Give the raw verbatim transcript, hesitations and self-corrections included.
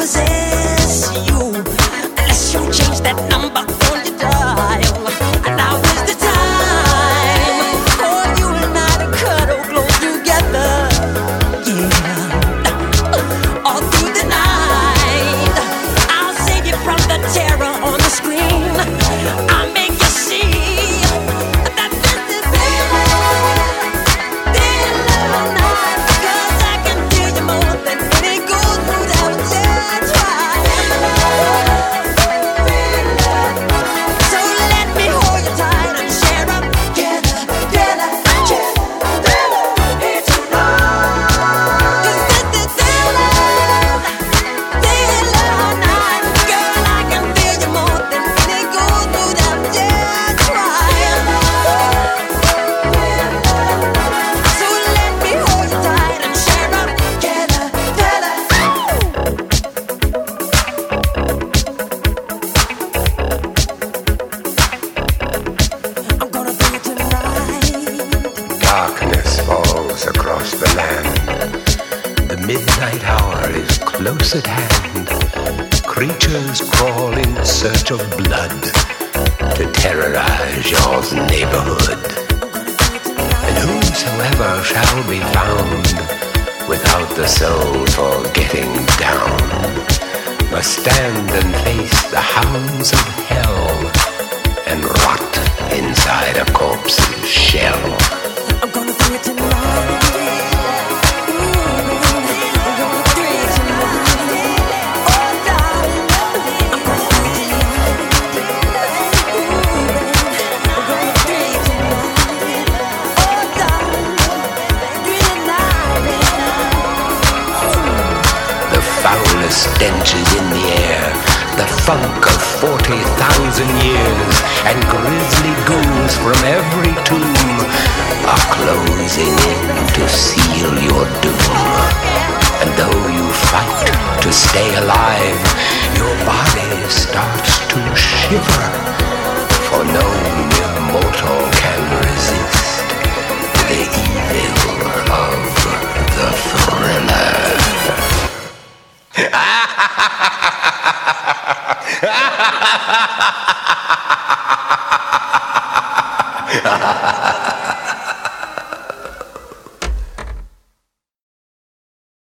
possess you unless you change that number on your dial. And now is the time for you and I to cuddle close together. Yeah, all through the night, I'll save you from the terror on the screen. I'll make you see that this is real love, real love night. 'Cause I can feel you more than any gold through that jet ride. So let me hold you tight and share up together, together, together, here tonight. 'Cause this is real love, real love night. Girl, I can feel you more than any gold through that jet ride. So let me hold you tight and share up together, together. I'm gonna do it tonight. Darkness falls across the land. The midnight hour is close at hand. Creatures crawl in search of blood to terrorize your neighborhood. And whosoever shall be found without the soul for getting down must stand and face the hounds of hell and rot inside a corpse's shell. I'm gonna do it tonight. I'm gonna do it tonight. Oh, darling, I'm gonna do it tonight. I'm gonna do it tonight. Oh, darling, do it tonight. The foulest stench is in the air, the funk of forty thousand years, and grisly ghouls from every tomb are closing in to seal your doom. And though you fight to stay alive, your body starts to shiver, for no mere mortal can resist the evil of the thriller. Ha ha ha ha ha!